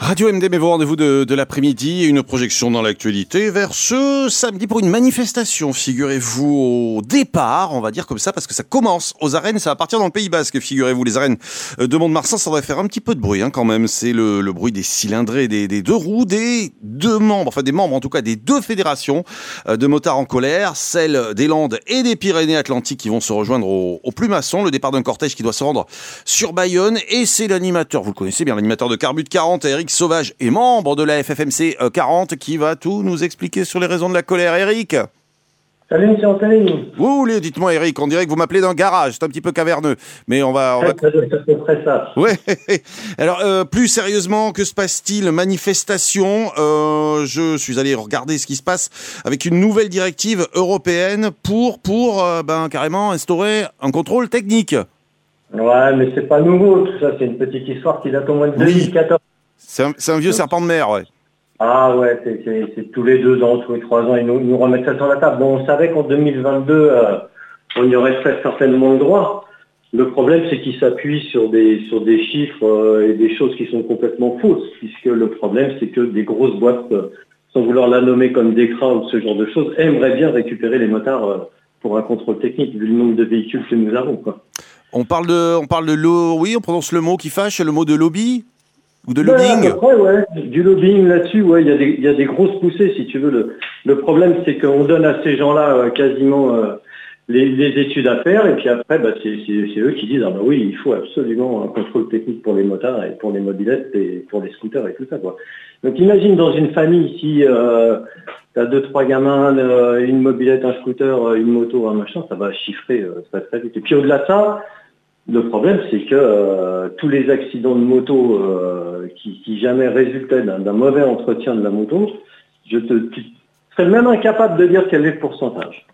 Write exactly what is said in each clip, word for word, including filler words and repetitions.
Radio M D, mais vos rendez-vous de, de l'après-midi et une projection dans l'actualité vers ce samedi pour une manifestation, figurez-vous, au départ, on va dire comme ça, parce que ça commence aux arènes et ça va partir dans le Pays Basque, figurez-vous, les arènes de Mont-de-Marsan, ça devrait faire un petit peu de bruit hein, quand même, c'est le, le bruit des cylindrés, des, des deux roues, des deux membres, enfin des membres en tout cas, des deux fédérations de motards en colère, celle des Landes et des Pyrénées-Atlantiques qui vont se rejoindre au, au Plumasson, le départ d'un cortège qui doit se rendre sur Bayonne, et c'est l'animateur, vous le connaissez bien, l'animateur de Carbut quarante, Eric Sauvage et membre de la F F M C quarante qui va tout nous expliquer sur les raisons de la colère. Eric. Salut monsieur Anthony. Vous, dites-moi Eric, on dirait que vous m'appelez d'un garage, c'est un petit peu caverneux, mais on va... On va... C'est à peu près ça. Ouais. Alors, euh, plus sérieusement, que se passe-t-il? Manifestation, euh, je suis allé regarder ce qui se passe avec une nouvelle directive européenne pour, pour euh, ben, carrément instaurer un contrôle technique. Ouais, mais c'est pas nouveau, tout ça, c'est une petite histoire qui date au moins de deux mille quatorze. C'est un, c'est un vieux serpent de mer, ouais. Ah ouais, c'est, c'est, c'est tous les deux ans, tous les trois ans, ils nous, ils nous remettent ça sur la table. Bon, on savait qu'en deux mille vingt-deux, euh, on y aurait fait certainement le droit. Le problème, c'est qu'ils s'appuient sur des, sur des chiffres euh, et des choses qui sont complètement fausses, puisque le problème, c'est que des grosses boîtes, euh, sans vouloir la nommer comme Dekra ou ce genre de choses, aimeraient bien récupérer les motards euh, pour un contrôle technique, vu le nombre de véhicules que nous avons, quoi. On parle de, on parle de lo, oui, on prononce le mot qui fâche, le mot de lobby ou de Ben, lobbying. à peu près, ouais. Du lobbying là-dessus, ouais, il y a des, il y a des grosses poussées, si tu veux. Le, le problème, c'est qu'on donne à ces gens-là euh, quasiment euh, les, les études à faire, et puis après, bah, c'est, c'est, c'est eux qui disent, ah bah oui, il faut absolument un contrôle technique pour les motards et pour les mobylettes et pour les scooters et tout ça, quoi. Donc imagine dans une famille, si euh, tu as deux, trois gamins, euh, une mobylette, un scooter, une moto, un machin, ça va chiffrer euh, ça va très vite. Et puis au-delà de ça, le problème, c'est que euh, tous les accidents de moto euh, qui, qui jamais résultaient d'un, d'un mauvais entretien de la moto, je te, tu serais même incapable de dire quel est le pourcentage.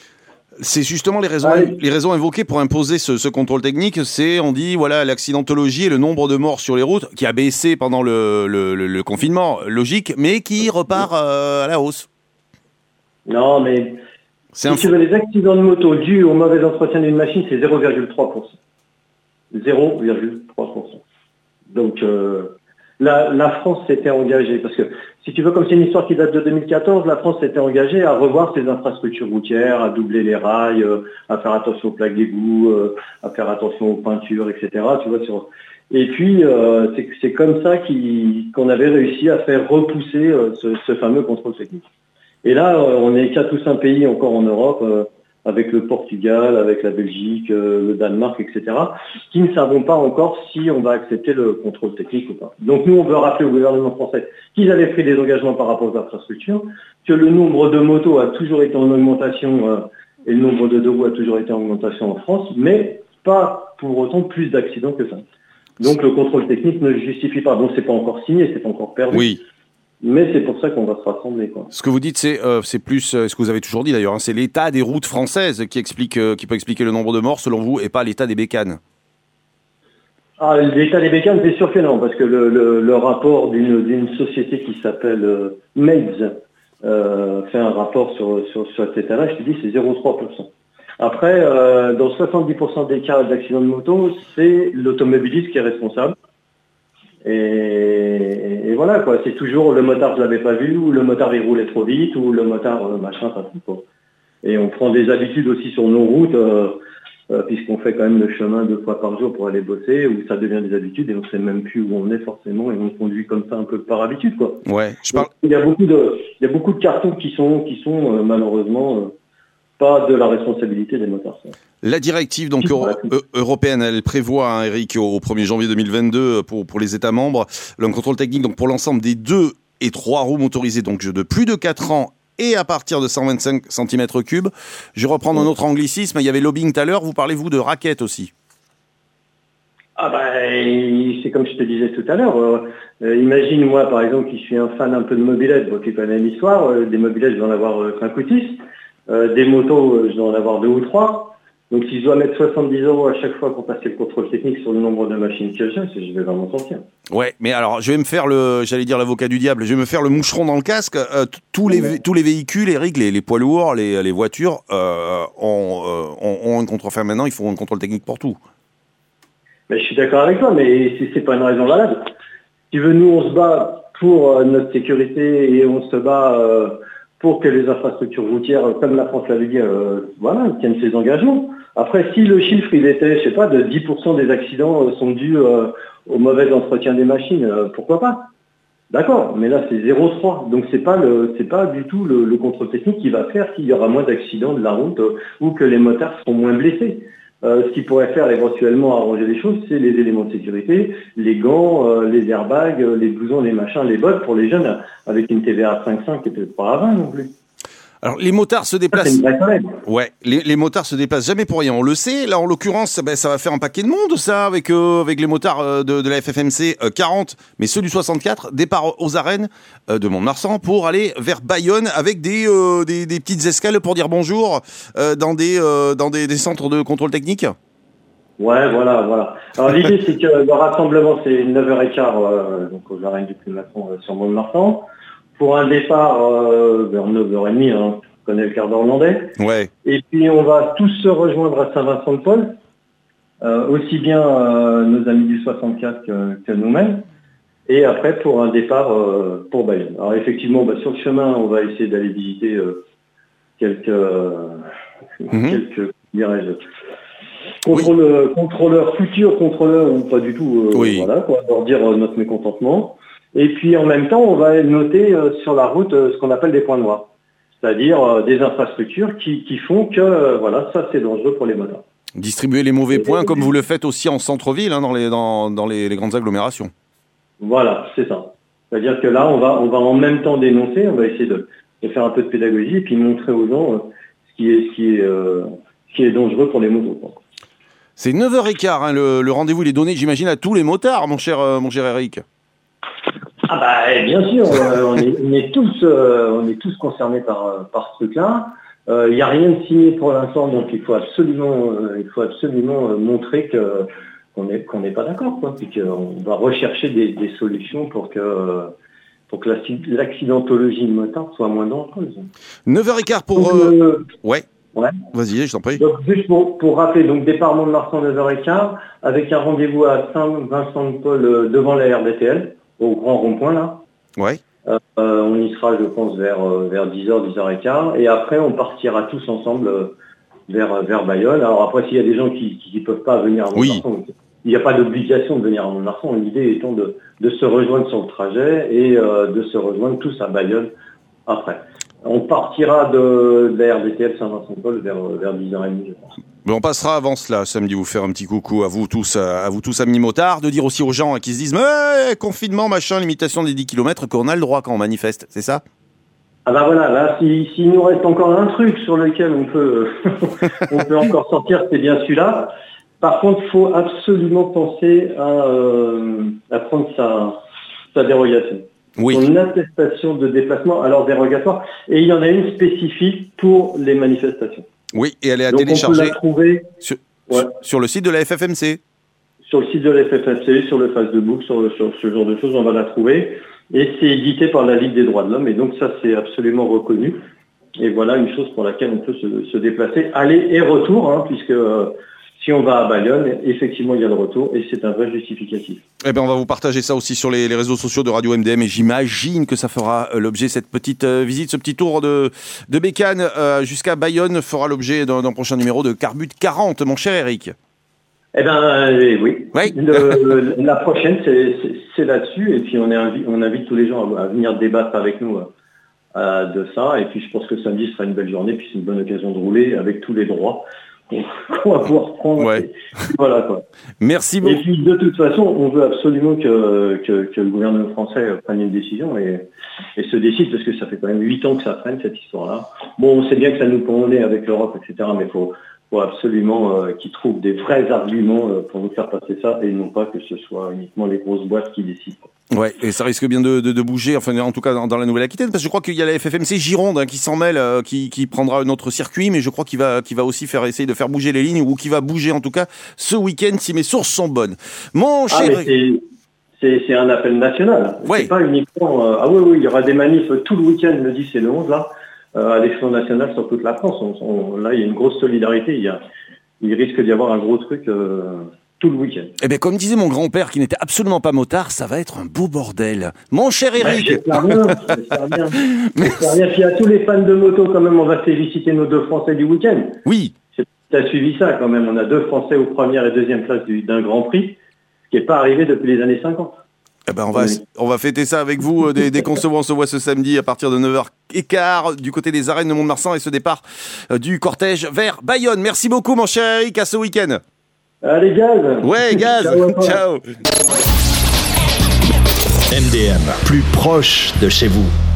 C'est justement les raisons, Ouais. les raisons invoquées pour imposer ce, ce contrôle technique. C'est, on dit, voilà, l'accidentologie et le nombre de morts sur les routes qui a baissé pendant le, le, le, le confinement, logique, mais qui repart euh, à la hausse. Non, mais C'est si un tu veux, les accidents de moto dus au mauvais entretien d'une machine, c'est zéro virgule trois pour cent. zéro virgule trois pour cent. Donc euh, la, la France s'était engagée, parce que si tu veux, comme c'est une histoire qui date de deux mille quatorze, la France s'était engagée à revoir ses infrastructures routières, à doubler les rails, euh, à faire attention aux plaques d'égout, euh, à faire attention aux peintures, et cetera. Tu vois, sur... Et puis euh, c'est, c'est comme ça qu'il, qu'on avait réussi à faire repousser euh, ce, ce fameux contrôle technique. Et là, euh, on est qu'à tous un pays encore en Europe, euh, avec le Portugal, avec la Belgique, euh, le Danemark, et cetera, qui ne savons pas encore si on va accepter le contrôle technique ou pas. Donc nous, on veut rappeler au gouvernement français qu'ils avaient pris des engagements par rapport aux infrastructures, que le nombre de motos a toujours été en augmentation euh, et le nombre de deux roues a toujours été en augmentation en France, mais pas pour autant plus d'accidents que ça. Donc le contrôle technique ne le justifie pas. Donc c'est pas encore signé, c'est pas encore perdu. Oui. Mais c'est pour ça qu'on va se rassembler, quoi. Ce que vous dites, c'est, euh, c'est plus, euh, ce que vous avez toujours dit d'ailleurs, hein, c'est l'état des routes françaises qui explique, euh, qui peut expliquer le nombre de morts selon vous, et pas l'état des bécanes. Ah, l'état des bécanes, c'est sûr que non, parce que le, le, le rapport d'une, d'une société qui s'appelle euh, Mades euh, fait un rapport sur, sur, sur cet état-là, je te dis, c'est zéro virgule trois pour cent. Après, euh, dans soixante-dix pour cent des cas d'accidents de moto, c'est l'automobiliste qui est responsable. Et, et voilà, quoi, c'est toujours le motard, je l'avais pas vu, ou le motard il roulait trop vite, ou le motard euh, machin, ça fout pas. Et on prend des habitudes aussi sur nos routes, euh, euh, puisqu'on fait quand même le chemin deux fois par jour pour aller bosser, où ça devient des habitudes et on sait même plus où on est forcément, et on conduit comme ça un peu par habitude, quoi. Ouais, je parle. Donc, il y a beaucoup de, il y a beaucoup de cartons qui sont, qui sont euh, malheureusement euh, pas de la responsabilité des motards. Ça. La directive donc euro- euh, européenne, elle prévoit, hein, Eric, au premier janvier deux mille vingt-deux pour pour les États membres, le contrôle technique donc pour l'ensemble des deux et trois roues motorisées donc de plus de quatre ans et à partir de cent vingt-cinq centimètres cubes. Je vais reprendre un autre anglicisme. Il y avait lobbying tout à l'heure. Vous parlez-vous de raquettes aussi? Ah ben, c'est comme je te disais tout à l'heure. Euh, euh, imagine moi par exemple qui suis un fan un peu de mobylettes, bon, tu connais l'histoire. Euh, des mobylettes, je vais en avoir euh, cinq ou six. Euh, des motos, euh, je dois en avoir deux ou trois. Donc si je dois mettre soixante-dix euros à chaque fois pour passer le contrôle technique sur le nombre de machines que j'ai, je vais vraiment sortir. Ouais, mais alors je vais me faire le, j'allais dire l'avocat du diable, je vais me faire le moucheron dans le casque. Euh, tous les ouais. tous les véhicules, Eric, les, les poids lourds, les, les voitures euh, ont, euh, ont, ont un contrôle. Enfin maintenant, il faut un contrôle technique pour tout. Mais je suis d'accord avec toi, mais c'est, c'est pas une raison valable. tu veux, nous, on se bat pour euh, notre sécurité et on se bat euh, pour que les infrastructures routières, comme la France l'avait dit, euh, voilà, tiennent ses engagements. Après, si le chiffre, il était, je sais pas, de dix pour cent des accidents euh, sont dus euh, au mauvais entretien des machines, euh, pourquoi pas? D'accord, mais là c'est zéro virgule trois, donc c'est pas le c'est pas du tout le, le contrôle technique qui va faire qu'il y aura moins d'accidents de la route euh, ou que les motards seront moins blessés. Euh, ce qui pourrait faire éventuellement arranger les choses, c'est les éléments de sécurité, les gants, euh, les airbags, euh, les blousons, les machins, les bottes pour les jeunes avec une T V A cinq virgule cinq et peut-être pas à vingt non plus. Alors les motards se déplacent. Ça, c'est une vraie Ouais, les, les motards se déplacent jamais pour rien. On le sait. Là, en l'occurrence, ben, ça va faire un paquet de monde, ça, avec euh, avec les motards euh, de, de la F F M C euh, quarante, mais ceux du soixante-quatre, départ aux arènes euh, de Mont-de-Marsan pour aller vers Bayonne avec des euh, des, des petites escales pour dire bonjour euh, dans des euh, dans des, des centres de contrôle technique. Ouais, voilà, voilà. Alors l'idée, c'est que le rassemblement, c'est neuf heures quinze, euh, donc aux arènes du Puy-de-Dôme euh, sur Mont-de-Marsan. Pour un départ euh, vers neuf heures trente, hein, je connais le quart d'heure hollandais. Ouais. Et puis on va tous se rejoindre à Saint-Vincent-de-Paul, euh, aussi bien euh, nos amis du soixante-quatre que, que nous-mêmes. Et après pour un départ euh, pour Bayonne. Alors effectivement, bah, sur le chemin, on va essayer d'aller visiter euh, quelques, euh, Mm-hmm. quelques, dirais-je, contrôleurs, oui. contrôleurs, futurs contrôleurs ou pas du tout. Euh, oui. Voilà, quoi, leur dire euh, notre mécontentement. Et puis en même temps, on va noter euh, sur la route euh, ce qu'on appelle des points noirs, c'est-à-dire euh, des infrastructures qui, qui font que euh, voilà, ça c'est dangereux pour les motards. Distribuer les mauvais points comme vous le faites aussi en centre-ville, hein, dans les dans, dans les, les grandes agglomérations. Voilà, c'est ça. C'est-à-dire que là, on va on va en même temps dénoncer, on va essayer de, de faire un peu de pédagogie et puis montrer aux gens euh, ce qui est ce qui est euh, ce qui est dangereux pour les motos, quoi. C'est neuf heures quinze, hein, le, le rendez-vous il est donné, j'imagine, à tous les motards, mon cher euh, mon cher Eric. Ah bah bien sûr, euh, on, est, on est tous euh, on est tous concernés par par ce truc-là. Il euh, n'y a rien de signé pour l'instant, donc il faut absolument euh, il faut absolument euh, montrer que qu'on est qu'on n'est pas d'accord, quoi, puis qu'on va rechercher des, des solutions pour que euh, pour que l'accidentologie de motard soit moins dangereuse. neuf heures quinze pour donc, euh... euh, ouais. Ouais. Vas-y, je t'en prie. Donc juste pour, pour rappeler, donc départ Mont-de-Marsan neuf heures quinze avec un rendez-vous à Saint-Vincent-de-Paul euh, devant la R D T L. Au grand rond-point, là. Ouais. Euh, on y sera, je pense, vers, euh, vers dix heures, dix heures quinze. Et après, on partira tous ensemble euh, vers, vers Bayonne. Alors après, s'il y a des gens qui ne peuvent pas venir à Mont-de-Marsan, oui. Il n'y a pas d'obligation de venir à Mont-de-Marsan. L'idée étant de, de se rejoindre sur le trajet et euh, de se rejoindre tous à Bayonne après. On partira de, de la R D T L Saint-Vincent-de-Paul vers, vers dix heures trente, je pense. Mais on passera avant cela, samedi, vous faire un petit coucou à vous tous, à vous tous amis motards, de dire aussi aux gens qui se disent mais confinement, machin, limitation des dix kilomètres, qu'on a le droit quand on manifeste, c'est ça? Ah bah voilà, là, s'il si, si nous reste encore un truc sur lequel on peut, on peut encore sortir, c'est bien celui-là. Par contre, il faut absolument penser à, euh, à prendre sa, sa dérogation. Oui. Son attestation de déplacement, alors dérogatoire, et il y en a une spécifique pour les manifestations. Oui, et elle est à Donc télécharger on peut la trouver sur, ouais. sur, sur le site de la F F M C. Sur le site de la F F M C, sur le Facebook, sur, sur ce genre de choses, on va la trouver. Et c'est édité par la Ligue des droits de l'homme, et donc ça c'est absolument reconnu. Et voilà une chose pour laquelle on peut se, se déplacer, aller et retour, hein, puisque euh, si on va à Bayonne, effectivement il y a le retour, et c'est un vrai justificatif. Eh bien, on va vous partager ça aussi sur les, les réseaux sociaux de Radio M D M, et j'imagine que ça fera euh, l'objet, cette petite euh, visite, ce petit tour de, de bécane euh, jusqu'à Bayonne fera l'objet d'un, d'un prochain numéro de Carbut quarante, mon cher Eric. Eh ben euh, oui. oui. Le, la prochaine, c'est, c'est, c'est là-dessus, et puis on, est invi- on invite tous les gens à, à venir débattre avec nous euh, de ça, et puis je pense que samedi sera une belle journée, puis c'est une bonne occasion de rouler avec tous les droits qu'on va pouvoir prendre. Ouais. Et, voilà quoi. Merci beaucoup. Et puis de toute façon, on veut absolument que, que, que le gouvernement français prenne une décision et, et se décide, parce que ça fait quand même huit ans que ça traîne cette histoire-là. Bon, on sait bien que ça nous pend au nez avec l'Europe, et cetera, mais il faut, faut absolument euh, qu'ils trouvent des vrais arguments euh, pour nous faire passer ça, et non pas que ce soit uniquement les grosses boîtes qui décident. Ouais, et ça risque bien de, de, de bouger, enfin en tout cas dans, dans la Nouvelle-Aquitaine, parce que je crois qu'il y a la F F M C Gironde hein, qui s'en mêle, euh, qui, qui prendra un autre circuit, mais je crois qu'il va, qu'il va aussi faire essayer de faire bouger les lignes, ou qu'il va bouger en tout cas ce week-end si mes sources sont bonnes. Mon ah, cher... mais c'est, c'est, c'est un appel national. Ouais. C'est pas uniquement. Euh, ah oui, oui, il y aura des manifs tout le week-end, le dix et le onze là, euh, à l'échelon national sur toute la France. On, on, là, il y a une grosse solidarité. Il y a, il risque d'y avoir un gros truc. Euh, tout le week-end. Eh bien, comme disait mon grand-père qui n'était absolument pas motard, ça va être un beau bordel. Mon cher Eric. Ouais, j'espère bien, j'espère bien. J'espère bien. Puis à tous les fans de moto, quand même, on va féliciter nos deux Français du week-end. Oui. Tu as suivi ça quand même. On a deux Français aux première et deuxième place du, d'un Grand Prix, ce qui n'est pas arrivé depuis les années cinquante. Eh ben on va oui. on va fêter ça avec vous euh, dès, dès qu'on se voit, on se voit ce samedi à partir de neuf heures quinze du côté des arènes de Mont-de-Marsan et ce départ euh, du cortège vers Bayonne. Merci beaucoup mon cher Eric, à ce week-end. Allez gaz. Ouais gaz. Ciao. Ciao. M D M, plus proche de chez vous.